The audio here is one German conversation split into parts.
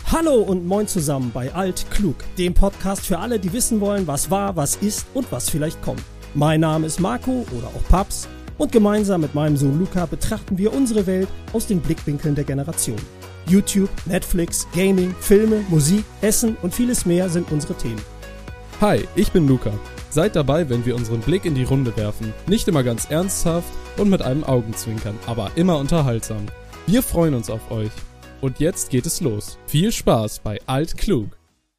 Hallo und moin zusammen bei Alt Klug, dem Podcast für alle, die wissen wollen, was war, was ist und was vielleicht kommt. Mein Name ist Marco oder auch Paps und gemeinsam mit meinem Sohn Luca betrachten wir unsere Welt aus den Blickwinkeln der Generation. YouTube, Netflix, Gaming, Filme, Musik, Essen und vieles mehr sind unsere Themen. Hi, ich bin Luca. Seid dabei, wenn wir unseren Blick in die Runde werfen. Nicht immer ganz ernsthaft und mit einem Augenzwinkern, aber immer unterhaltsam. Wir freuen uns auf euch. Und jetzt geht es los. Viel Spaß bei Alt Klug.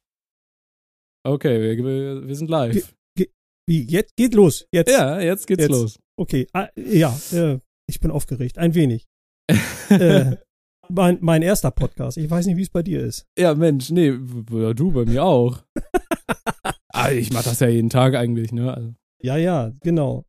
Okay, wir sind live. Wie? Jetzt geht los? Jetzt? Ja, jetzt geht's los. Okay, ich bin aufgeregt, ein wenig. Mein erster Podcast. Ich weiß nicht, wie es bei dir ist. Ja, Mensch, nee, du bei mir auch. Ich mach das ja jeden Tag eigentlich, ne? Also. Ja, genau.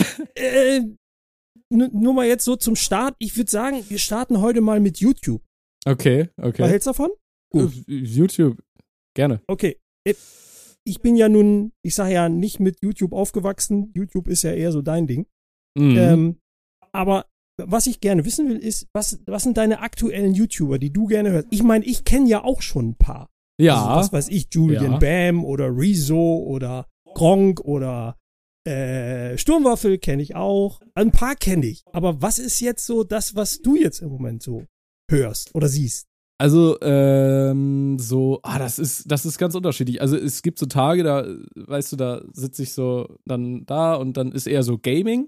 Nur mal jetzt so zum Start. Ich würde sagen, wir starten heute mal mit YouTube. Okay. Was hältst du davon? Gut. YouTube, gerne. Okay. Ich bin ja nun, ich sage ja, nicht mit YouTube aufgewachsen. YouTube ist ja eher so dein Ding. Mhm. Aber was ich gerne wissen will, ist, was sind deine aktuellen YouTuber, die du gerne hörst? Ich meine, ich kenne ja auch schon ein paar. Ja. Also, was weiß ich, Julian Bam oder Rezo oder Gronk oder Sturmwaffel kenne ich auch. Ein paar kenne ich. Aber was ist jetzt so das, was du jetzt im Moment so hörst oder siehst? Also, das ist ganz unterschiedlich. Also, es gibt so Tage, da, weißt du, da sitze ich so dann da und dann ist eher so Gaming.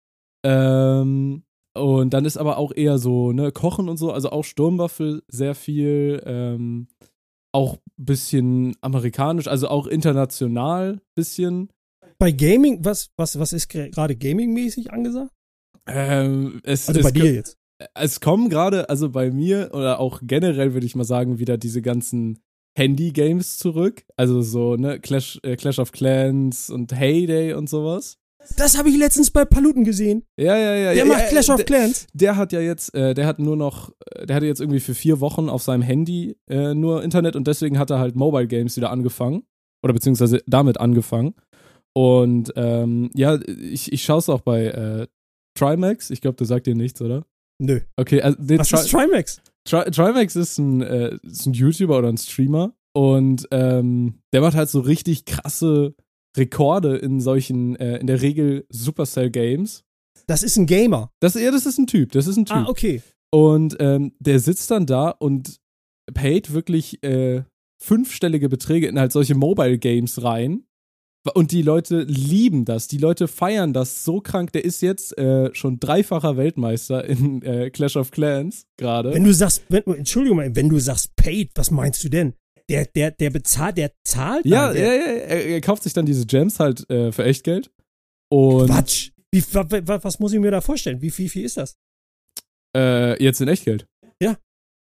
Und dann ist aber auch eher so, ne, Kochen und so, also auch Sturmwaffel sehr viel, auch ein bisschen amerikanisch, also auch international bisschen. Bei Gaming, was ist gerade Gaming-mäßig angesagt? Bei dir jetzt? Es kommen gerade, also bei mir oder auch generell würde ich mal sagen, wieder diese ganzen Handy-Games zurück. Also so, ne, Clash of Clans und Heyday und sowas. Das habe ich letztens bei Paluten gesehen. Ja. Der macht Clash of Clans. Der hat ja jetzt, der hatte jetzt irgendwie für 4 Wochen auf seinem Handy nur Internet und deswegen hat er halt Mobile Games wieder angefangen. Oder beziehungsweise damit angefangen. Und ich schaue es auch bei Trimax. Ich glaube, das sagt dir nichts, oder? Nö. Okay, also was ist Trimax? Trimax ist ein YouTuber oder ein Streamer und der macht halt so richtig krasse Rekorde in solchen, in der Regel Supercell-Games. Das ist ein Gamer? Das ist ein Typ. Ah, okay. Und der sitzt dann da und paid wirklich 5-stellige Beträge in halt solche Mobile-Games rein. Und die Leute lieben das. Die Leute feiern das so krank. Der ist jetzt schon 3-facher Weltmeister in Clash of Clans gerade. Entschuldigung mal, wenn du sagst paid, was meinst du denn? Der bezahlt, der zahlt? Ja, er kauft sich dann diese Gems halt für Echtgeld. Und Quatsch! Was muss ich mir da vorstellen? Wie viel ist das? Jetzt in Echtgeld? Ja.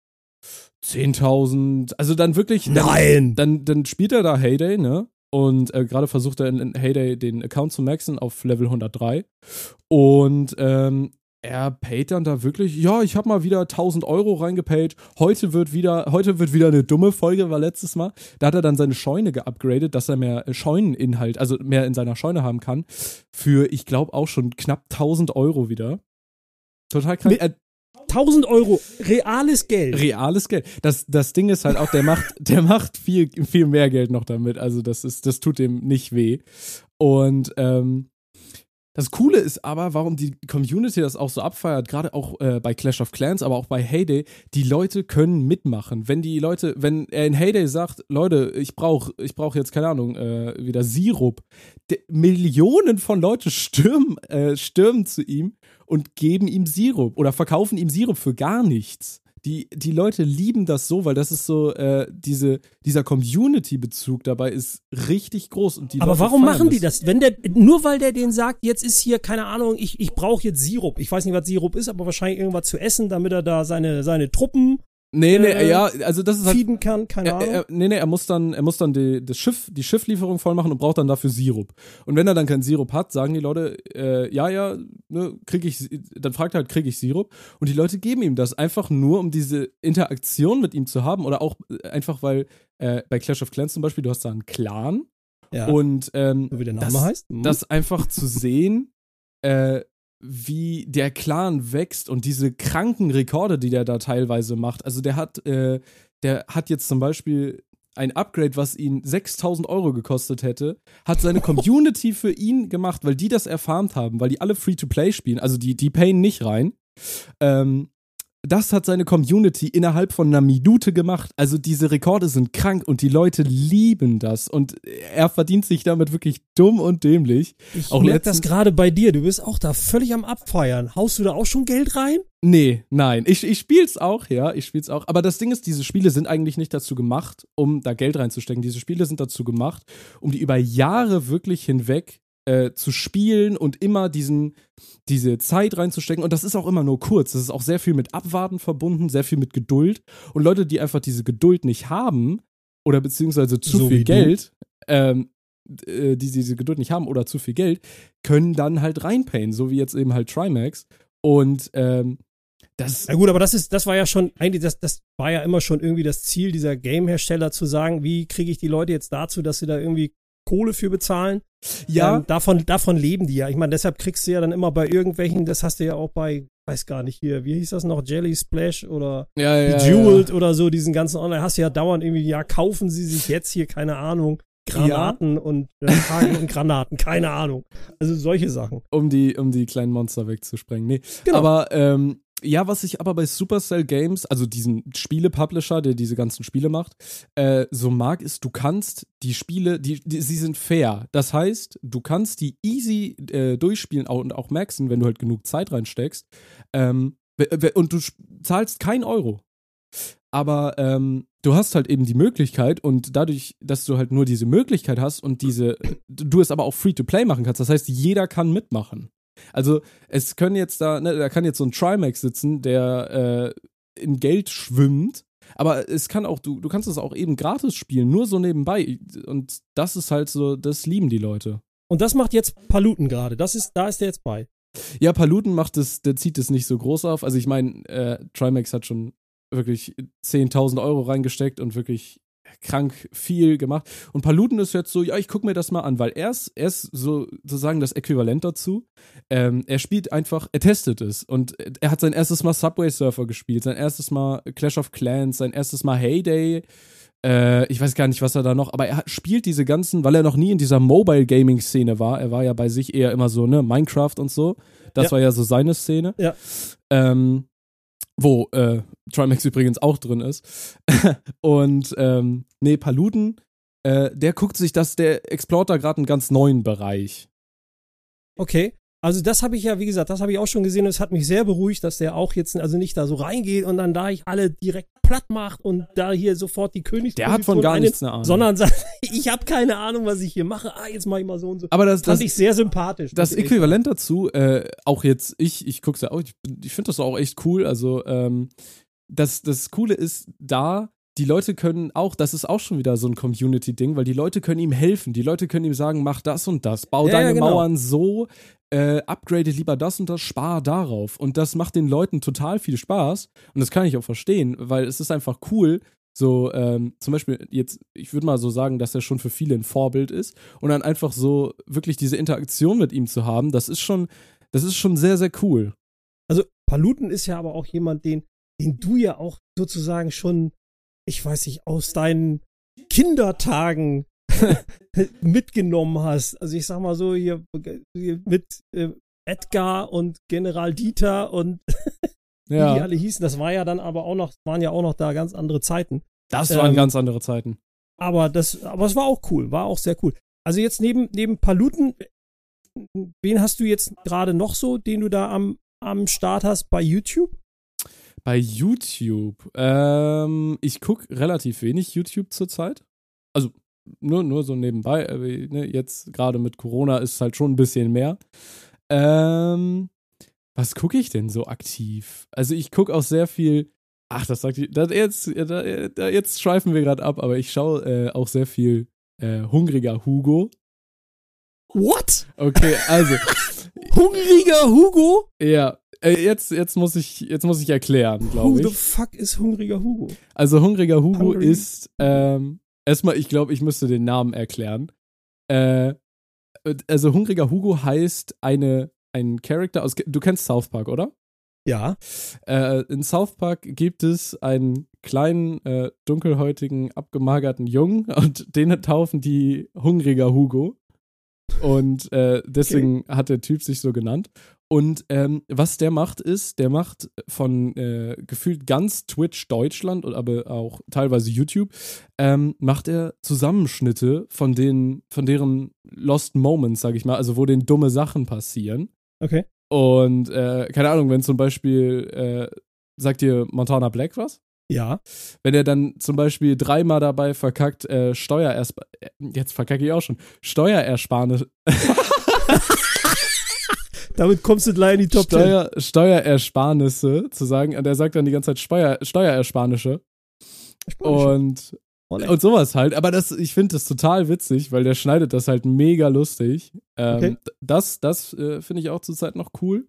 10.000, also dann wirklich. Nein! Dann spielt er da Heyday, ne? Und gerade versucht er in Heyday den Account zu maxen auf Level 103. Und er paid dann da wirklich, ja, ich habe mal wieder 1.000 Euro reingepaid. Heute wird wieder eine dumme Folge, war letztes Mal. Da hat er dann seine Scheune geupgradet, dass er mehr Scheuneninhalt, also mehr in seiner Scheune haben kann. Für, ich glaube, auch schon knapp 1.000 Euro wieder. Total krank. 1.000 Euro, reales Geld. Reales Geld. Das Ding ist halt auch, der macht viel, viel mehr Geld noch damit. Also das tut dem nicht weh. Und das Coole ist aber, warum die Community das auch so abfeiert, gerade auch bei Clash of Clans, aber auch bei Heyday, die Leute können mitmachen. Wenn er in Heyday sagt, Leute, ich brauch jetzt, keine Ahnung, wieder Sirup, Millionen von Leuten stürmen zu ihm und geben ihm Sirup oder verkaufen ihm Sirup für gar nichts. Die Leute lieben das so, weil das ist so, dieser Community-Bezug dabei ist richtig groß. Und die Aber Leute warum feiern machen die das? Nur weil der denen sagt, jetzt ist hier, keine Ahnung, ich brauche jetzt Sirup. Ich weiß nicht, was Sirup ist, aber wahrscheinlich irgendwas zu essen, damit er da seine Truppen also das ist halt, feeden kann, keine Ahnung. Er muss dann die Schifflieferung voll machen und braucht dann dafür Sirup. Und wenn er dann keinen Sirup hat, sagen die Leute, dann fragt er halt, krieg ich Sirup? Und die Leute geben ihm das einfach nur, um diese Interaktion mit ihm zu haben oder auch einfach, weil bei Clash of Clans zum Beispiel, du hast da einen Clan und so wie der Name heißt. Das einfach zu sehen, wie der Clan wächst und diese kranken Rekorde, die der da teilweise macht. Also der hat der hat jetzt zum Beispiel ein Upgrade, was ihn 6.000 € gekostet hätte, hat seine Community für ihn gemacht, weil die das erfarmt haben, weil die alle Free-to-Play spielen, also die payen nicht rein. Das hat seine Community innerhalb von einer Minute gemacht. Also diese Rekorde sind krank und die Leute lieben das. Und er verdient sich damit wirklich dumm und dämlich. Ich merke das gerade bei dir. Du bist auch da völlig am Abfeiern. Haust du da auch schon Geld rein? Nee, nein. Ich spiel's auch, ja. Ich spiel's auch. Aber das Ding ist, diese Spiele sind eigentlich nicht dazu gemacht, um da Geld reinzustecken. Diese Spiele sind dazu gemacht, um die über Jahre wirklich hinweg zu spielen und immer diese Zeit reinzustecken. Und das ist auch immer nur kurz. Das ist auch sehr viel mit Abwarten verbunden, sehr viel mit Geduld. Und Leute, die einfach diese Geduld nicht haben oder beziehungsweise zu viel Geld, die diese Geduld nicht haben oder zu viel Geld, können dann halt reinpayen, so wie jetzt eben halt Trimax. Und das. Na gut, aber das war ja schon, eigentlich, das war ja immer schon irgendwie das Ziel dieser Game-Hersteller zu sagen, wie kriege ich die Leute jetzt dazu, dass sie da irgendwie Kohle für bezahlen. Ja. Davon leben die ja. Ich meine, deshalb kriegst du ja dann immer bei irgendwelchen, das hast du ja auch bei, weiß gar nicht hier, wie hieß das noch, Jelly Splash oder Bejeweled oder so, diesen ganzen Online, hast du ja dauernd irgendwie, ja, kaufen sie sich jetzt hier, keine Ahnung, Granaten und Haken und Granaten, keine Ahnung. Also solche Sachen. Um die kleinen Monster wegzusprengen. Nee. Genau. Aber ja, was ich aber bei Supercell Games, also diesen Spiele-Publisher, der diese ganzen Spiele macht, so mag, ist, du kannst die Spiele, sie sind fair. Das heißt, du kannst die easy durchspielen und auch maxen, wenn du halt genug Zeit reinsteckst. Und du zahlst keinen Euro. Aber du hast halt eben die Möglichkeit und dadurch, dass du halt nur diese Möglichkeit hast und du es aber auch Free-to-Play machen kannst, das heißt, jeder kann mitmachen. Also es können jetzt da kann jetzt so ein Trimax sitzen, der in Geld schwimmt, aber es kann auch, du kannst es auch eben gratis spielen, nur so nebenbei. Und das ist halt so, das lieben die Leute. Und das macht jetzt Paluten gerade, da ist der jetzt bei. Ja, Paluten der zieht es nicht so groß auf. Also ich meine, Trimax hat schon wirklich 10.000 € reingesteckt und wirklich krank viel gemacht. Und Paluten ist jetzt so, ja, ich gucke mir das mal an, weil er ist sozusagen das Äquivalent dazu. Er spielt einfach, er testet es und er hat sein erstes Mal Subway Surfer gespielt, sein erstes Mal Clash of Clans, sein erstes Mal Heyday. Ich weiß gar nicht, was er da noch, aber er spielt diese ganzen, weil er noch nie in dieser Mobile-Gaming-Szene war. Er war ja bei sich eher immer so, ne, Minecraft und so. Das war ja so seine Szene. Ja. Wo Trimax übrigens auch drin ist. Und Paluten, der guckt sich der explort da gerade einen ganz neuen Bereich. Okay, also das habe ich ja, wie gesagt, das habe ich auch schon gesehen und es hat mich sehr beruhigt, dass der auch jetzt also nicht da so reingeht und dann da ich alle direkt platt macht und da hier sofort die Königsposition der hat von gar nichts eine Ahnung. Sondern sagt, ich habe keine Ahnung, was ich hier mache. Jetzt mache ich mal so und so. Aber das fand ich sehr sympathisch. Das Äquivalent dazu, auch jetzt, ich gucke es ja auch, ich finde das auch echt cool. Also, das Coole ist da, die Leute können auch, das ist auch schon wieder so ein Community-Ding, weil die Leute können ihm helfen. Die Leute können ihm sagen, mach das und das, bau deine Mauern so, upgrade lieber das und das, spar darauf. Und das macht den Leuten total viel Spaß. Und das kann ich auch verstehen, weil es ist einfach cool, so, zum Beispiel jetzt, ich würde mal so sagen, dass er schon für viele ein Vorbild ist. Und dann einfach so wirklich diese Interaktion mit ihm zu haben, das ist schon sehr, sehr cool. Also Paluten ist ja aber auch jemand, den du ja auch sozusagen schon, ich weiß nicht, aus deinen Kindertagen mitgenommen hast. Also ich sag mal so, hier mit Edgar und General Dieter und wie die alle hießen, das war ja dann aber auch noch, waren ja auch noch da ganz andere Zeiten. Das waren ganz andere Zeiten. Aber es war auch cool, war auch sehr cool. Also jetzt neben Paluten, wen hast du jetzt gerade noch so, den du da am Start hast bei YouTube? Bei YouTube? Ich gucke relativ wenig YouTube zurzeit. Also nur so nebenbei. Jetzt gerade mit Corona ist es halt schon ein bisschen mehr. Was gucke ich denn so aktiv? Also ich gucke auch sehr viel. Ach, jetzt schweifen wir gerade ab, aber ich schaue auch sehr viel Hungriger Hugo. What? Okay, also Hungriger Hugo? Ja, jetzt muss ich erklären, glaube ich. Who the fuck ist Hungriger Hugo? Also Hungriger Hugo ist erstmal, ich glaube, ich müsste den Namen erklären. Also Hungriger Hugo heißt ein Charakter aus, du kennst South Park, oder? Ja. In South Park gibt es einen kleinen, dunkelhäutigen, abgemagerten Jungen und den taufen die Hungriger Hugo. Und deswegen hat der Typ sich so genannt. Und was der macht ist, der macht von gefühlt ganz Twitch Deutschland, aber auch teilweise YouTube, macht er Zusammenschnitte von deren Lost Moments, sag ich mal, also wo denen dumme Sachen passieren. Okay. Und keine Ahnung, wenn zum Beispiel, sagt dir Montana Black was? Ja. Wenn er dann zum Beispiel 3-mal dabei verkackt, jetzt verkacke ich auch schon, Steuerersparnisse. Damit kommst du gleich in die Top 10. Steuerersparnisse zu sagen, und er sagt dann die ganze Zeit Steuerersparnisse. Und sowas halt. Aber ich finde das total witzig, weil der schneidet das halt mega lustig. Okay. Das finde ich auch zurzeit noch cool.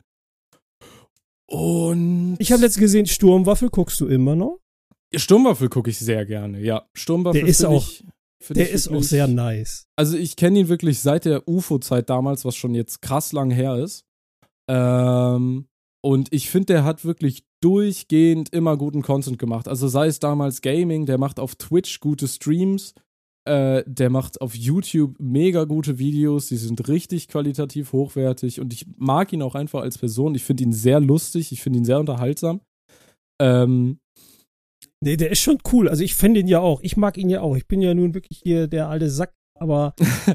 Und Ich habe letztens gesehen, Sturmwaffel guckst du immer noch? Sturmwaffel gucke ich sehr gerne, ja. Sturmwaffel Der ist auch wirklich, sehr nice. Also ich kenne ihn wirklich seit der UFO-Zeit damals, was schon jetzt krass lang her ist. Und ich finde, der hat wirklich durchgehend immer guten Content gemacht. Also sei es damals Gaming, der macht auf Twitch gute Streams, der macht auf YouTube mega gute Videos, die sind richtig qualitativ hochwertig und ich mag ihn auch einfach als Person. Ich finde ihn sehr lustig, ich finde ihn sehr unterhaltsam. Nee, der ist schon cool. Also ich finde ihn ja auch. Ich mag ihn ja auch. Ich bin ja nun wirklich hier der alte Sack, aber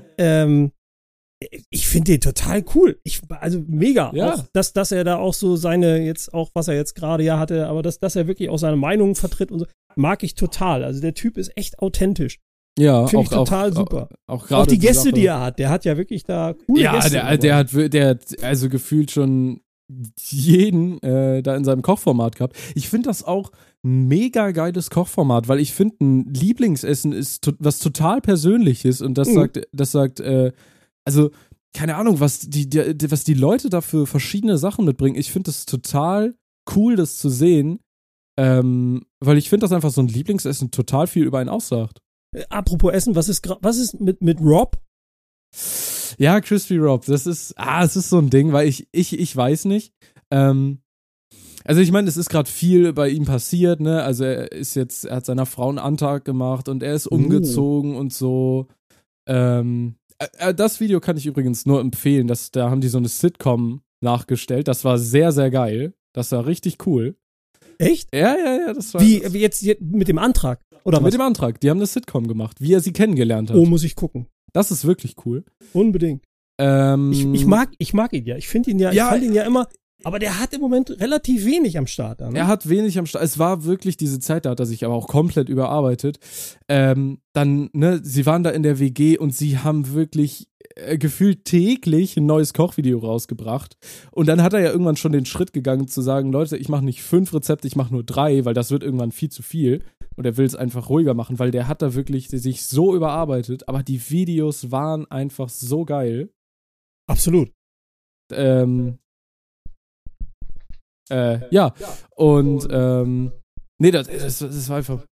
ich finde den total cool. Also mega. Ja. Auch, dass er da auch so seine, jetzt auch, was er jetzt gerade ja hatte, aber dass er wirklich auch seine Meinung vertritt und so, mag ich total. Also der Typ ist echt authentisch. Ja, finde ich total super. Auch die Gäste, die er hat. Der hat ja wirklich da coole Gäste. Ja, der hat also gefühlt schon jeden da in seinem Kochformat gehabt. Ich finde das auch ein mega geiles Kochformat, weil ich finde, ein Lieblingsessen ist was total Persönliches und das sagt, also, keine Ahnung, was die Leute da für verschiedene Sachen mitbringen. Ich finde das total cool, das zu sehen, weil ich finde, dass einfach so ein Lieblingsessen total viel über einen aussagt. Apropos Essen, was ist mit Rob? Ja, Crispy Rob, es ist so ein Ding, weil ich weiß nicht. Also ich meine, es ist gerade viel bei ihm passiert, ne? Also er hat seiner Frau einen Antrag gemacht und er ist umgezogen und so. Das Video kann ich übrigens nur empfehlen, da haben die so eine Sitcom nachgestellt. Das war sehr, sehr geil. Das war richtig cool. Echt? Ja, das war. Wie jetzt mit dem Antrag? Oder mit was? dem Antrag. Die haben eine Sitcom gemacht, wie er sie kennengelernt hat. Oh, muss ich gucken. Das ist wirklich cool. Unbedingt. Ich mag ihn ja. Ich finde ihn ja, ich fand ihn ja immer, aber der hat im Moment relativ wenig am Start. Ne? Er hat wenig am Start. Es war wirklich diese Zeit, da hat er sich aber auch komplett überarbeitet. Dann, ne, sie waren da in der WG und sie haben wirklich gefühlt täglich ein neues Kochvideo rausgebracht. Und dann hat er ja irgendwann schon den Schritt gegangen zu sagen, Leute, ich mache nicht 5 Rezepte, ich mache nur 3, weil das wird irgendwann viel zu viel. Und er will es einfach ruhiger machen, weil der hat da wirklich sich so überarbeitet. Aber die Videos waren einfach so geil. Absolut. Ja. Und nee, das war einfach.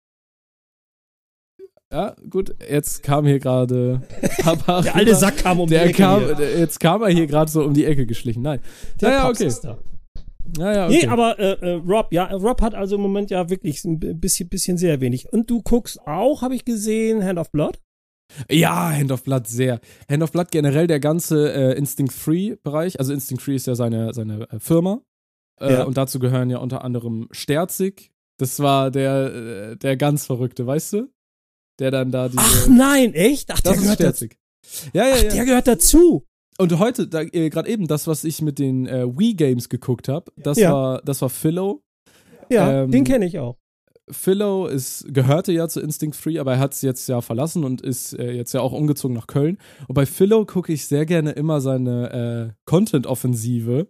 Ja, gut, jetzt kam hier gerade Papa. Der alte Sack kam um die Ecke. Jetzt kam er hier gerade so um die Ecke geschlichen. Nein. Der okay. Ist da. Ja, okay. Nee, aber Rob hat also im Moment ja wirklich ein bisschen sehr wenig. Und du guckst auch, habe ich gesehen, Hand of Blood? Ja, Hand of Blood sehr. Hand of Blood generell der ganze Instinct-Free-Bereich. Also Instinct-Free ist ja seine Firma. Und dazu gehören ja unter anderem Sterzig. Das war der ganz Verrückte, weißt du? Der dann da diese... Ach nein, echt? Ach, der gehört dazu. Ja. Der gehört dazu. Und heute, gerade eben, das, was ich mit den Wii-Games geguckt habe, das war Philo. Ja, den kenne ich auch. Philo gehörte ja zu Instinct Free, aber er hat es jetzt ja verlassen und ist jetzt ja auch umgezogen nach Köln. Und bei Philo gucke ich sehr gerne immer seine Content-Offensive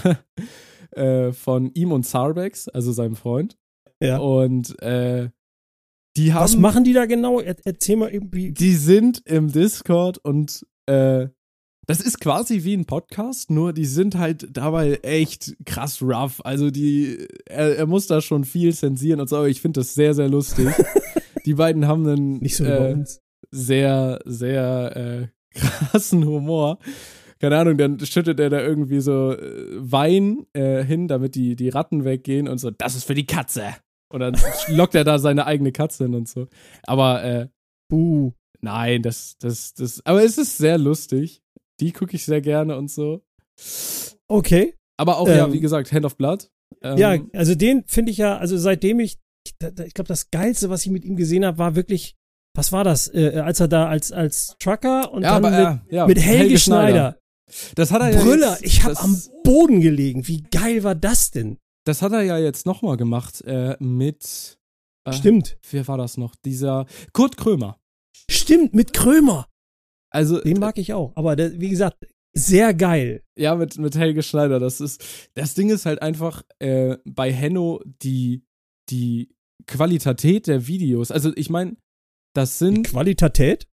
von ihm und Zarbex, also seinem Freund. Ja. Und was machen die da genau? Erzähl mal irgendwie. Die sind im Discord und das ist quasi wie ein Podcast, nur die sind halt dabei echt krass rough. Also er muss da schon viel zensieren und so, aber ich finde das sehr, sehr lustig. Die beiden haben einen nicht so bei uns. sehr, sehr krassen Humor. keine Ahnung, dann schüttet er da irgendwie so Wein hin, damit die Ratten weggehen und so, das ist für die Katze. Und dann lockt er da seine eigene Katze hin und so. Aber, nein, aber es ist sehr lustig. Die gucke ich sehr gerne und so. Okay. Aber auch, ja, wie gesagt, Hand of Blood. Ja, also den finde ich ja, also seitdem ich glaube, das Geilste, was ich mit ihm gesehen habe, war wirklich, was war das, als er da als Trucker und ja, dann mit Helge Schneider. Das hat er ja Brüller, ich habe am Boden gelegen. Wie geil war das denn? Das hat er ja jetzt nochmal gemacht mit Stimmt. Wer war das noch? Dieser Kurt Krömer. Stimmt, mit Krömer. Also, den mag ich auch. Aber wie gesagt, sehr geil. Ja, mit Helge Schneider. Das Ding ist halt einfach bei Henno die Qualität der Videos. Also ich meine, das sind... Die Qualität?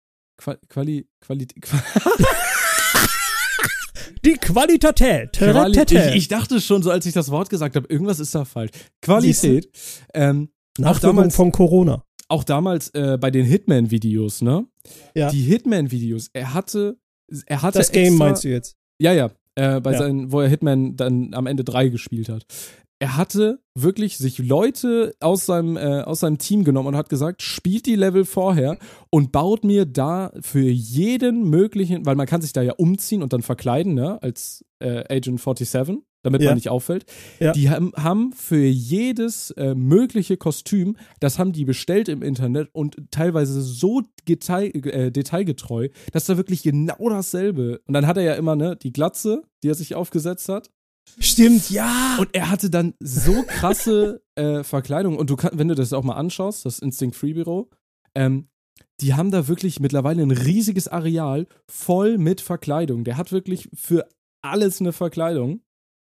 Die Qualität. Ich dachte schon, so als ich das Wort gesagt habe, irgendwas ist da falsch. Qualität. Nachwirkung von Corona. Auch damals bei den Hitman-Videos, ne? Ja. Die Hitman-Videos, er hatte das Game meinst du jetzt? Ja. Wo er Hitman dann am Ende 3 gespielt hat. Er hatte wirklich sich Leute aus seinem Team genommen und hat gesagt, spielt die Level vorher und baut mir da für jeden möglichen, weil man kann sich da ja umziehen und dann verkleiden, ne, als Agent 47, damit man nicht auffällt. Ja. Die haben für jedes mögliche Kostüm, das haben die bestellt im Internet und teilweise so detailgetreu, dass da wirklich genau dasselbe, und dann hat er ja immer, ne, die Glatze, die er sich aufgesetzt hat. Stimmt, ja. Und er hatte dann so krasse Verkleidung. Und wenn du das auch mal anschaust, das Instinct Free Büro, die haben da wirklich mittlerweile ein riesiges Areal voll mit Verkleidung. Der hat wirklich für alles eine Verkleidung.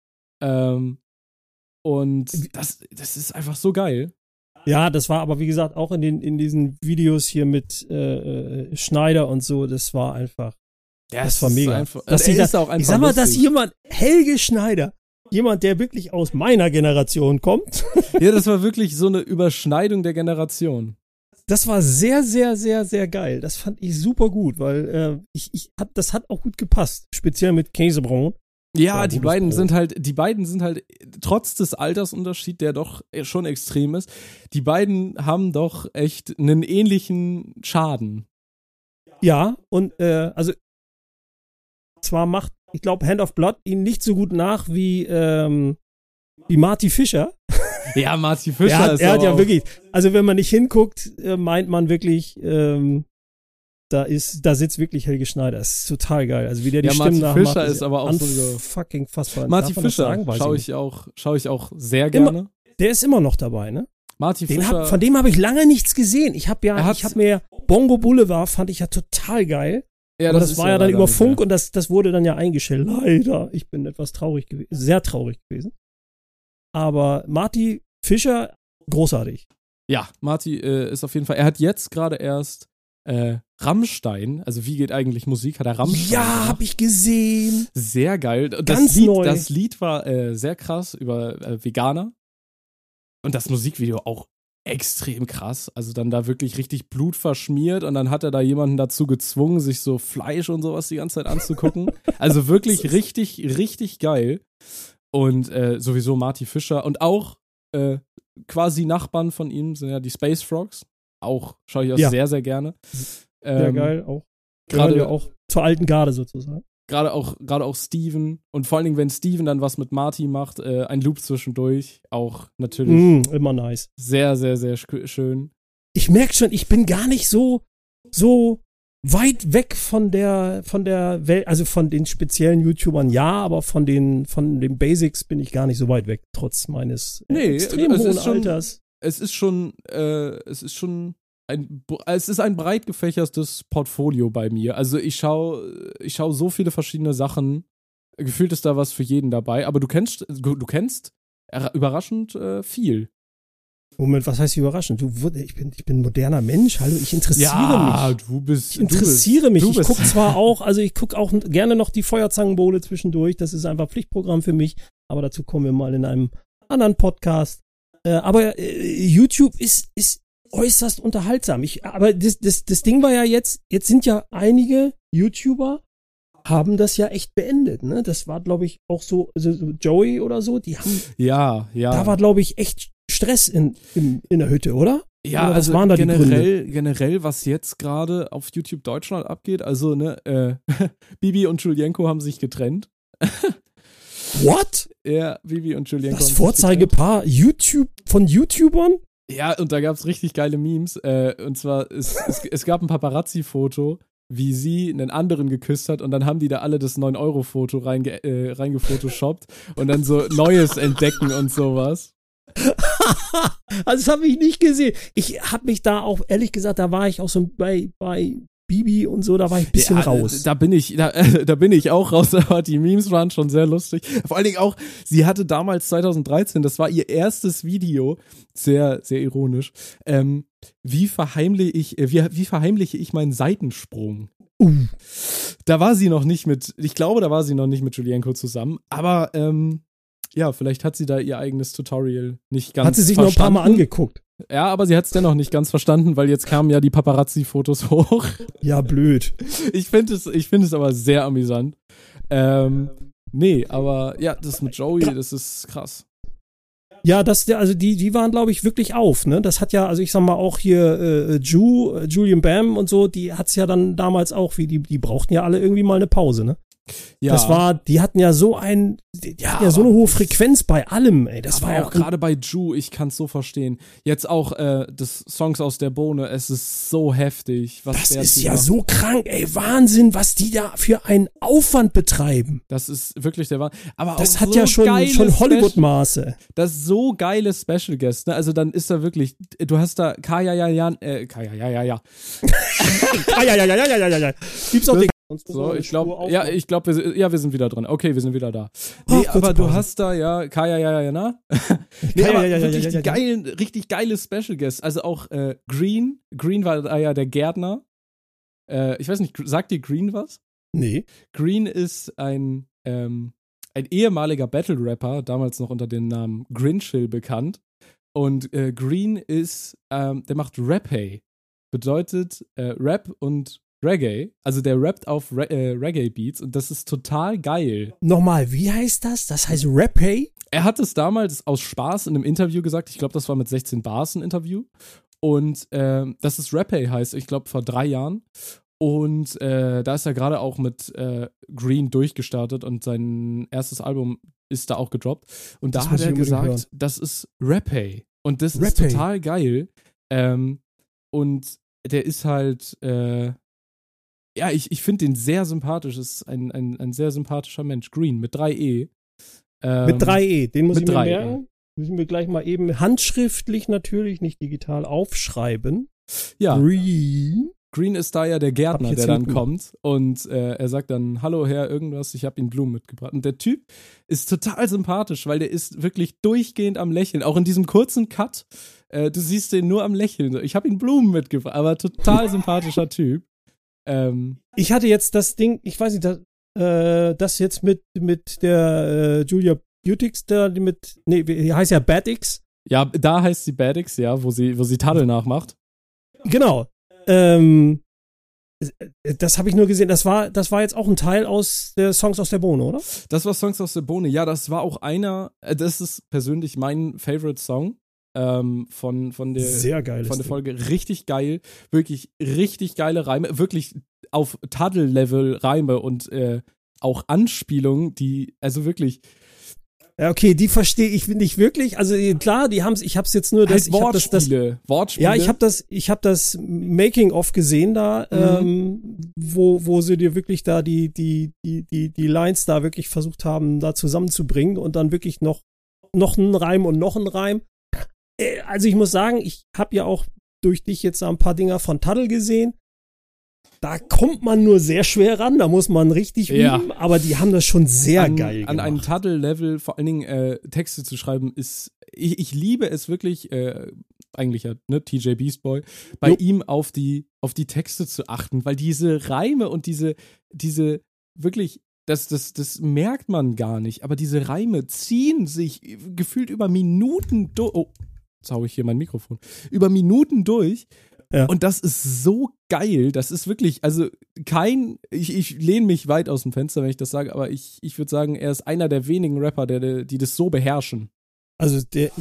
Und das ist einfach so geil. Ja, das war aber, wie gesagt, auch in diesen Videos hier mit Schneider und so, das war einfach. Ja, das war mega. Ist auch einfach ich sag mal, lustig. dass jemand, Helge Schneider, jemand, der wirklich aus meiner Generation kommt. Ja, das war wirklich so eine Überschneidung der Generation. Das war sehr, sehr, sehr, sehr geil. Das fand ich super gut, weil das hat auch gut gepasst. Speziell mit Käsebraun. Ja, die beiden sind halt trotz des Altersunterschieds, der doch schon extrem ist, die beiden haben doch echt einen ähnlichen Schaden. Ja, und also zwar macht, ich glaube, Hand of Blood ihn nicht so gut nach wie Marty Fischer. Ja, Marty Fischer er hat ja wirklich, also wenn man nicht hinguckt, meint man wirklich, da sitzt wirklich Helge Schneider. Das ist total geil. Also wie der die Stimmen nachmacht. Marty Fischer ist aber auch so fucking fassbar. Marty Fischer schaue ich auch sehr gerne. Der ist immer noch dabei, ne? Marty Fischer. Von dem habe ich lange nichts gesehen. Ich habe mir Bongo Boulevard fand ich ja total geil. Ja, aber das war ja dann über Funk und das wurde dann ja eingestellt. Leider. Ich bin etwas traurig gewesen. Sehr traurig gewesen. Aber Marty Fischer, großartig. Ja, Marty ist auf jeden Fall, er hat jetzt gerade erst Rammstein, also wie geht eigentlich Musik, hat er Rammstein gemacht. Hab ich gesehen. Sehr geil. Neu. Das Lied war sehr krass über Veganer. Und das Musikvideo auch extrem krass. Also dann da wirklich richtig Blut verschmiert und dann hat er da jemanden dazu gezwungen, sich so Fleisch und sowas die ganze Zeit anzugucken. Also wirklich richtig, richtig geil. Und sowieso Marty Fischer und auch quasi Nachbarn von ihm sind ja die Space Frogs. Auch schaue ich auch sehr, sehr gerne. Sehr geil, auch. Gerade ja auch zur alten Garde sozusagen. Gerade auch Steven. Und vor allen Dingen, wenn Steven dann was mit Marty macht, ein Loop zwischendurch, auch natürlich. Immer nice. Sehr, sehr, sehr schön. Ich merke schon, ich bin gar nicht so weit weg von der Welt, also von den speziellen YouTubern, ja, aber von den Basics bin ich gar nicht so weit weg, trotz meines extrem hohen Alters. Es ist ein breit gefächertes Portfolio bei mir. Also ich schaue so viele verschiedene Sachen. Gefühlt ist da was für jeden dabei. Aber du kennst überraschend viel. Moment, was heißt überraschend? Ich bin ein moderner Mensch. Hallo, ich interessiere mich. Ich interessiere mich. Ich gucke zwar auch, also ich gucke auch gerne noch die Feuerzangenbowle zwischendurch. Das ist einfach Pflichtprogramm für mich. Aber dazu kommen wir mal in einem anderen Podcast. Aber YouTube ist äußerst unterhaltsam. Aber das Ding war ja jetzt sind ja einige YouTuber, haben das ja echt beendet, ne? Das war, glaube ich, auch so Joey oder so, die haben. Ja. Da war, glaube ich, echt Stress in der Hütte, oder? Ja, oder also waren da generell, was jetzt gerade auf YouTube Deutschland abgeht, also, ne, Bibi und Julienko haben sich getrennt. What? Ja, Bibi und Julienko das Vorzeigepaar von YouTubern? Ja, und da gab's richtig geile Memes. Und zwar, es gab ein Paparazzi-Foto, wie sie einen anderen geküsst hat und dann haben die da alle das 9-Euro-Foto reingefotoshoppt und dann so Neues entdecken und sowas. Also das habe ich nicht gesehen. Ich habe mich da auch, ehrlich gesagt, da war ich auch so bei Bibi und so, da war ich ein bisschen raus. Da bin ich auch raus, aber die Memes waren schon sehr lustig. Vor allen Dingen auch, sie hatte damals 2013, das war ihr erstes Video, sehr, sehr ironisch, wie verheimliche ich meinen Seitensprung? Da war sie noch nicht mit Julienko zusammen, aber ja, vielleicht hat sie da ihr eigenes Tutorial nicht ganz verstanden. Hat sie sich noch ein paar Mal angeguckt. Ja, aber sie hat es dennoch nicht ganz verstanden, weil jetzt kamen ja die Paparazzi-Fotos hoch. Ja, blöd. Ich finde es aber sehr amüsant. Nee, aber ja, das mit Joey, das ist krass. Ja, die waren, glaube ich, wirklich auf, ne? Das hat ja, also ich sag mal auch hier Julian Bam und so, die hat's ja dann damals auch, die brauchten ja alle irgendwie mal eine Pause, ne? Ja. Die hatten ja so eine hohe Frequenz bei allem, ey. Das war auch gerade bei Ju, ich kann's so verstehen. Jetzt auch das Songs aus der Bohne, es ist so heftig. Das ist ja so krank, ey. Wahnsinn, was die da für einen Aufwand betreiben. Das ist wirklich der Wahnsinn. Aber das auch hat so ja schon Hollywood-Maße. Das ist so geile Special Guest, ne? Also dann ist da wirklich, du hast da Kaya. Gibt's auch den. So, ich glaube, wir sind wieder dran. Okay, wir sind wieder da. Nee, aber du hast da ja Kaya, na? Nee, aber wirklich richtig geile Special Guests. Also auch Green. Green war da ja der Gärtner. Ich weiß nicht, sagt dir Green was? Nee. Green ist ein ehemaliger Battle-Rapper, damals noch unter dem Namen Grinchill bekannt. Und Green ist, der macht Rap-Hey. Bedeutet Rap und Reggae, also der rappt auf Reggae-Beats und das ist total geil. Nochmal, wie heißt das? Das heißt Rap-Hey? Er hat es damals aus Spaß in einem Interview gesagt, ich glaube, das war mit 16 Bars ein Interview und dass es Rap-Hey heißt, ich glaube, vor 3 Jahren und da ist er gerade auch mit Green durchgestartet und sein erstes Album ist da auch gedroppt und da hat er gesagt, das ist Rap-Hey und das ist total geil und der ist halt ja, ich finde den sehr sympathisch. Ist ein sehr sympathischer Mensch. Green mit 3E. Mit 3E, den muss ich mir merken. Müssen wir gleich mal eben handschriftlich natürlich, nicht digital, aufschreiben. Ja. Green ist da ja der Gärtner, der dann kommt. Und er sagt dann, hallo Herr, irgendwas, ich habe Ihnen Blumen mitgebracht. Und der Typ ist total sympathisch, weil der ist wirklich durchgehend am Lächeln. Auch in diesem kurzen Cut, du siehst den nur am Lächeln. Ich habe Ihnen Blumen mitgebracht, aber total sympathischer Typ. Ich hatte jetzt das Ding, ich weiß nicht, das jetzt mit der Julia Beautix, wie heißt ja Badix? Ja, da heißt sie Badix, ja, wo sie Tadel nachmacht. Genau. Das habe ich nur gesehen, das war jetzt auch ein Teil aus der Songs aus der Bohne, oder? Das war Songs aus der Bohne, ja, das war auch das ist persönlich mein Favorite Song. Von der Folge. Richtig geil, wirklich richtig geile Reime, wirklich auf Taddel-Level Reime und auch Anspielungen, die, also wirklich. Ja, okay, die verstehe ich nicht wirklich. Also klar, ich hab's jetzt nur das Wortspiele. Ja, ich hab das Making-of gesehen da, wo sie dir wirklich da die Lines da wirklich versucht haben, da zusammenzubringen und dann wirklich noch einen Reim und noch einen Reim. Also ich muss sagen, ich habe ja auch durch dich jetzt ein paar Dinger von Taddel gesehen. Da kommt man nur sehr schwer ran, da muss man richtig üben, aber die haben das schon sehr geil gemacht. An einem Taddel-Level vor allen Dingen Texte zu schreiben ist, ich liebe es wirklich, eigentlich ja, ne, TJ Beast Boy, bei ihm auf die Texte zu achten, weil diese Reime und diese wirklich, das merkt man gar nicht, aber diese Reime ziehen sich gefühlt über Minuten durch. Oh, jetzt hau ich hier mein Mikrofon. Über Minuten durch. Ja. Und das ist so geil. Das ist wirklich, also ich lehne mich weit aus dem Fenster, wenn ich das sage, aber ich würde sagen, er ist einer der wenigen Rapper, die das so beherrschen. Also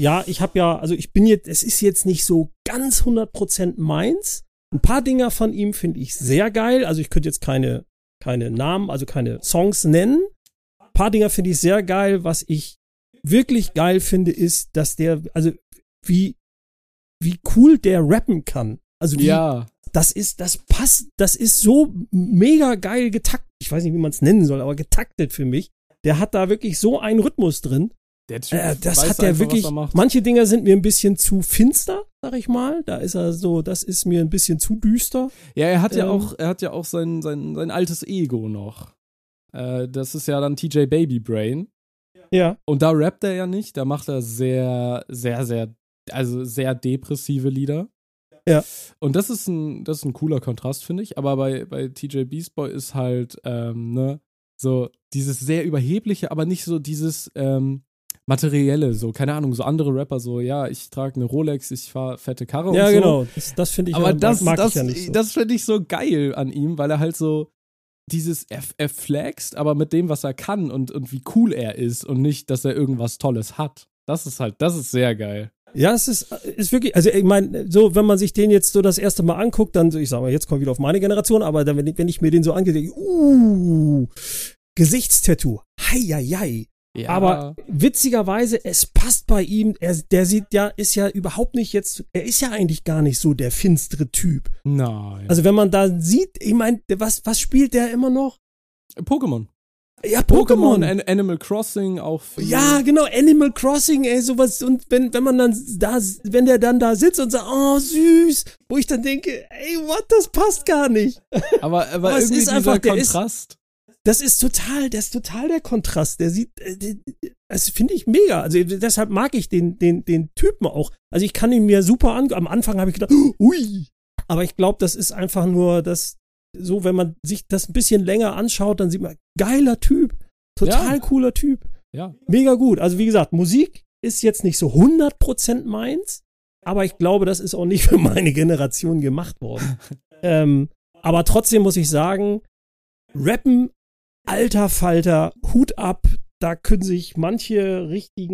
ich bin jetzt, es ist jetzt nicht so ganz 100% meins. Ein paar Dinger von ihm finde ich sehr geil. Also ich könnte jetzt keine Namen, also keine Songs nennen. Ein paar Dinger finde ich sehr geil. Was ich wirklich geil finde, ist, dass wie cool der rappen kann. Also das passt, das ist so mega geil getaktet. Ich weiß nicht, wie man es nennen soll, aber getaktet für mich. Der hat da wirklich so einen Rhythmus drin. Der Typ das hat der wirklich. Manche Dinger sind mir ein bisschen zu finster, sag ich mal. Da ist er so, das ist mir ein bisschen zu düster. Ja, er hat ja auch sein altes Ego noch. Das ist ja dann TJ Babybrain. Ja. Und da rappt er ja nicht, da macht er sehr, sehr, sehr, also sehr depressive Lieder. Ja. Und das ist ein cooler Kontrast, finde ich. Aber bei TJ Beast Boy ist halt, so dieses sehr überhebliche, aber nicht so dieses, Materielle, so, keine Ahnung, so andere Rapper, so, ja, ich trage eine Rolex, ich fahre fette Karre und so. Ja, genau, das finde ich, aber mag ich ja nicht so. Das finde ich so geil an ihm, weil er halt so dieses, er flext, aber mit dem, was er kann und wie cool er ist und nicht, dass er irgendwas Tolles hat. Das ist sehr geil. Ja, es ist wirklich, also ich meine, so, wenn man sich den jetzt so das erste Mal anguckt, dann, ich sag mal, jetzt kommt wieder auf meine Generation, aber dann, wenn ich mir den so angehe, Gesichtstattoo, hei. Ja. Aber witzigerweise, es passt bei ihm, ist ja überhaupt nicht jetzt, er ist ja eigentlich gar nicht so der finstere Typ. Nein. Also wenn man da sieht, ich meine, was spielt der immer noch? Pokémon. Ja, Pokémon. Animal Crossing auch. Ja, genau, Animal Crossing, ey, sowas. Und wenn der dann da sitzt und sagt, oh, süß, wo ich dann denke, ey, what, das passt gar nicht. Aber es ist einfach der Kontrast. Das ist total der Kontrast. Der sieht, das finde ich mega. Also deshalb mag ich den Typen auch. Also ich kann ihn mir super am Anfang habe ich gedacht, ui. Aber ich glaube, das ist einfach nur das, so, wenn man sich das ein bisschen länger anschaut, dann sieht man, geiler Typ. Total cooler Typ. Ja. Mega gut. Also wie gesagt, Musik ist jetzt nicht so 100% meins, aber ich glaube, das ist auch nicht für meine Generation gemacht worden. Aber trotzdem muss ich sagen, Rappen, alter Falter, Hut ab, da können sich manche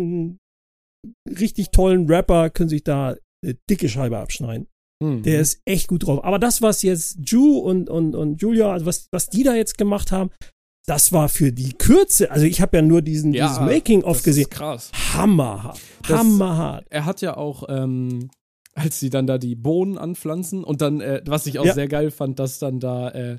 richtig tollen Rapper, können sich da eine dicke Scheibe abschneiden. Der ist echt gut drauf. Aber das, was jetzt Ju und Julia, also was die da jetzt gemacht haben, das war für die Kürze, also ich habe ja nur dieses Making-of gesehen. Ist krass. Hammerhart. Er hat ja auch, als sie dann da die Bohnen anpflanzen und dann, was ich auch sehr geil fand, dass dann da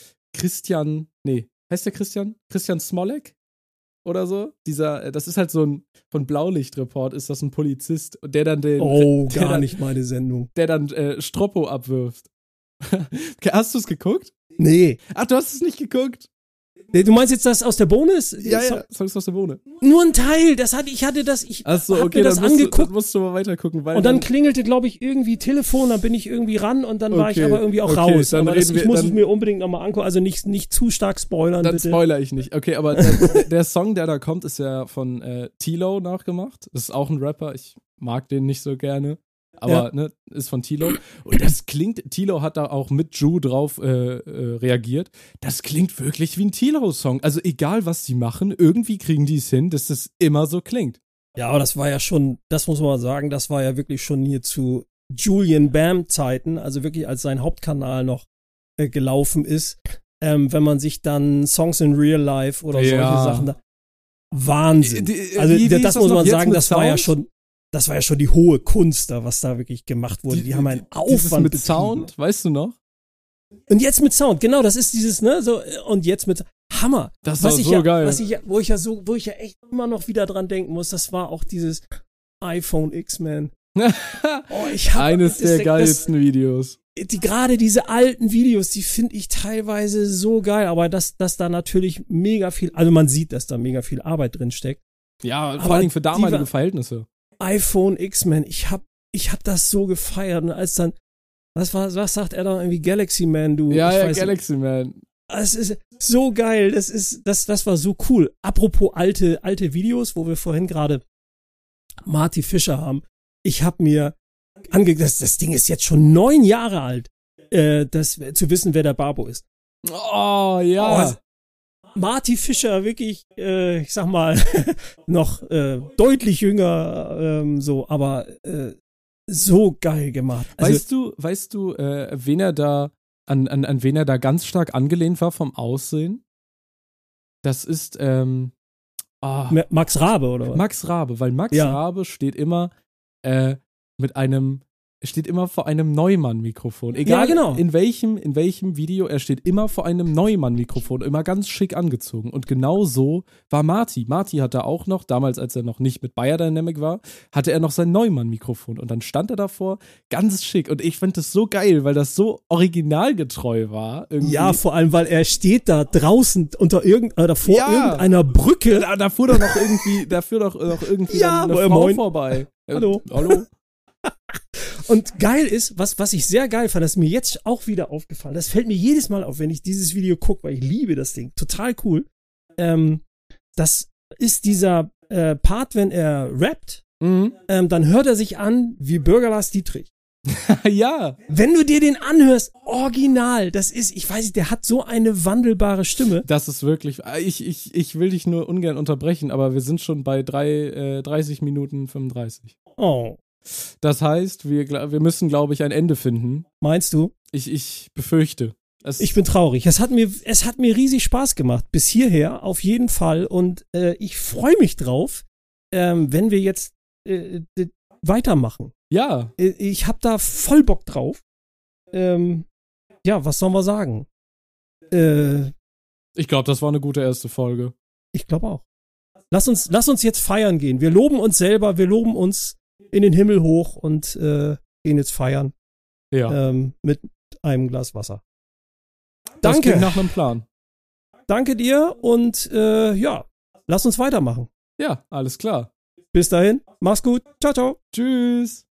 heißt der Christian? Christian Smolek? Oder so? Das ist halt so ein, von Blaulichtreport ist das ein Polizist, der dann nicht meine Sendung. Der dann Stroppo abwirft. Hast du es geguckt? Nee. Ach, du hast es nicht geguckt? Nee, du meinst jetzt das aus der Bohne? Ja, Songs aus der Bohne. Nur ein Teil, Achso, okay, das angeguckt. Dann musst du mal weiter gucken. Und dann klingelte, glaube ich, irgendwie Telefon, dann bin ich irgendwie ran und dann war ich aber irgendwie auch raus. Dann ich muss es mir unbedingt nochmal angucken, also nicht zu stark spoilern, dann bitte. Dann spoiler ich nicht. Okay, aber der Song, der da kommt, ist ja von Tilo nachgemacht. Das ist auch ein Rapper, ich mag den nicht so gerne. Aber ist von Tilo. Und das klingt, Tilo hat da auch mit Ju drauf reagiert. Das klingt wirklich wie ein Tilo-Song. Also egal, was sie machen, irgendwie kriegen die es hin, dass das immer so klingt. Ja, aber das war ja schon, das muss man sagen, das war ja wirklich schon hier zu Julian Bam-Zeiten, also wirklich als sein Hauptkanal noch gelaufen ist. Wenn man sich dann Songs in Real Life oder solche Sachen da. Wahnsinn. Also das muss man sagen, das war ja schon die hohe Kunst da, was da wirklich gemacht wurde. Die haben einen Aufwand mit Sound, weißt du noch? Und jetzt mit Sound, genau, das ist dieses, ne, so, und jetzt mit Hammer. Das war so geil. Wo ich ja echt immer noch wieder dran denken muss, das war auch dieses iPhone X, man. Eines der geilsten Videos. Gerade diese alten Videos, die finde ich teilweise so geil, aber dass da natürlich mega viel, also man sieht, dass da mega viel Arbeit drin steckt. Ja, vor allem für damalige Verhältnisse. iPhone X-Men, ich hab das so gefeiert und als dann, was sagt er da irgendwie, Galaxy Man, du? Ja, Galaxy Man. Es ist so geil, das war so cool. Apropos alte Videos, wo wir vorhin gerade Marty Fischer haben, ich habe mir das Ding ist jetzt schon 9 Jahre alt, zu wissen, wer der Barbo ist. Oh, ja. Marty Fischer, wirklich, ich sag mal, noch deutlich jünger, aber so geil gemacht. Also, Weißt du, wen er da, an wen er da ganz stark angelehnt war vom Aussehen? Das ist, Max Rabe, oder was? Max Rabe, weil Max Rabe steht immer vor einem Neumann-Mikrofon. Egal genau. in welchem Video, er steht immer vor einem Neumann-Mikrofon, immer ganz schick angezogen. Und genau so war Marty. Marty hatte auch noch, damals als er noch nicht mit Beyerdynamic war, hatte er noch sein Neumann-Mikrofon. Und dann stand er davor, ganz schick. Und ich fand das so geil, weil das so originalgetreu war. Irgendwie. Ja, vor allem, weil er steht da draußen vor irgendeiner Brücke. Da fuhr doch noch irgendwie, dann eine Frau vorbei. Hallo. Und geil ist, was ich sehr geil fand, das ist mir jetzt auch wieder aufgefallen. Das fällt mir jedes Mal auf, wenn ich dieses Video gucke, weil ich liebe das Ding. Total cool. Das ist dieser Part, wenn er rappt, dann hört er sich an wie Bürger Lars Dietrich. Ja. Wenn du dir den anhörst, original, ich weiß nicht, der hat so eine wandelbare Stimme. Das ist wirklich, ich will dich nur ungern unterbrechen, aber wir sind schon bei 30 Minuten 35. Oh. Das heißt, wir müssen, glaube ich, ein Ende finden. Meinst du? Ich befürchte. Ich bin traurig. Es hat mir riesig Spaß gemacht. Bis hierher auf jeden Fall. Und ich freue mich drauf, wenn wir jetzt weitermachen. Ja. Ich habe da voll Bock drauf. Was sollen wir sagen? Ich glaube, das war eine gute erste Folge. Ich glaube auch. Lass uns jetzt feiern gehen. Wir loben uns selber, wir loben uns in den Himmel hoch und gehen jetzt feiern. Ja. Mit einem Glas Wasser. Das Danke. klingt nach einem Plan. Danke dir und lass uns weitermachen. Ja, alles klar. Bis dahin, mach's gut. Ciao, ciao. Tschüss.